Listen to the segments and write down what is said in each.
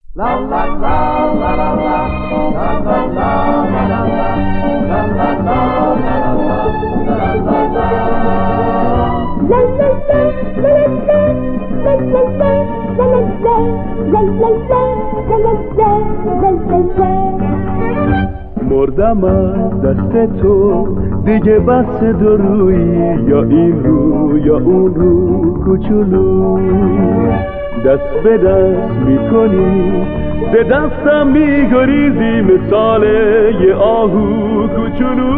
مردم از دست تو دیگه بس درویی، یا این رو یا اون رو کوچولو، دست به دست میکنی به دستم میگریزی مثال یه آهو کوچولو،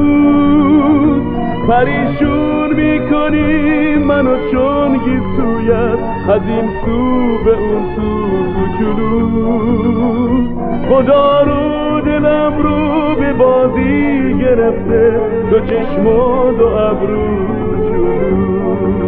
پریشون میکنی منو چون گیسویت از این سو به اون سو کوچولو، خدا رو دلم رو به بازی گرفته دو چشم و دو ابرو کوچولو.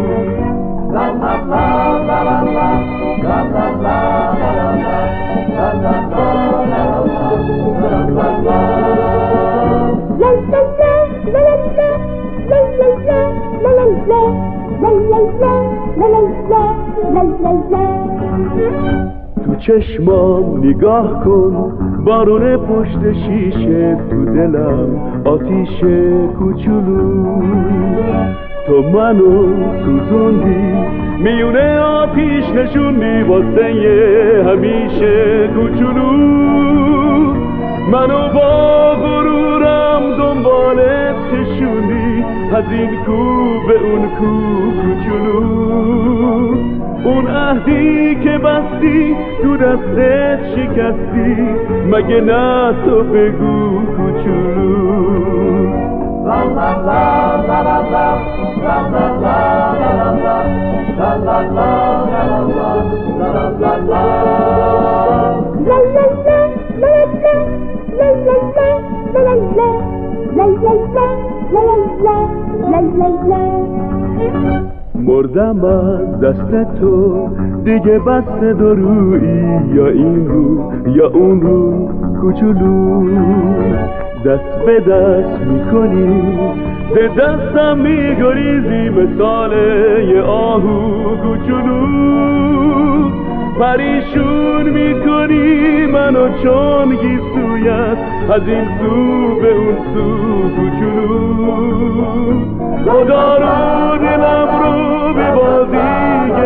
تو چشمام نگاه کن، بارون پشت شیشه، تو دلم آتیش کوچولو، تو منو سوزوندی میونه آتیش نشوندی واسه همیشه کوچولو، منو با غرورم دنبالت کشوندی از این کو به اون کو کوچولو، اون عهدی که بستی تو دستت شکستی، مگه نه تو بگو کوچولو. مردم از دست تو دیگه بس درویی، یا این رو یا اون رو کوچولو، دست به دست میکنی به دستم میگریزی مثال یه آهو کوچولو، پریشون میکنی منو چون گیسویت از این سو به اون سو کوچولو، خدا رو دلم رو به بازی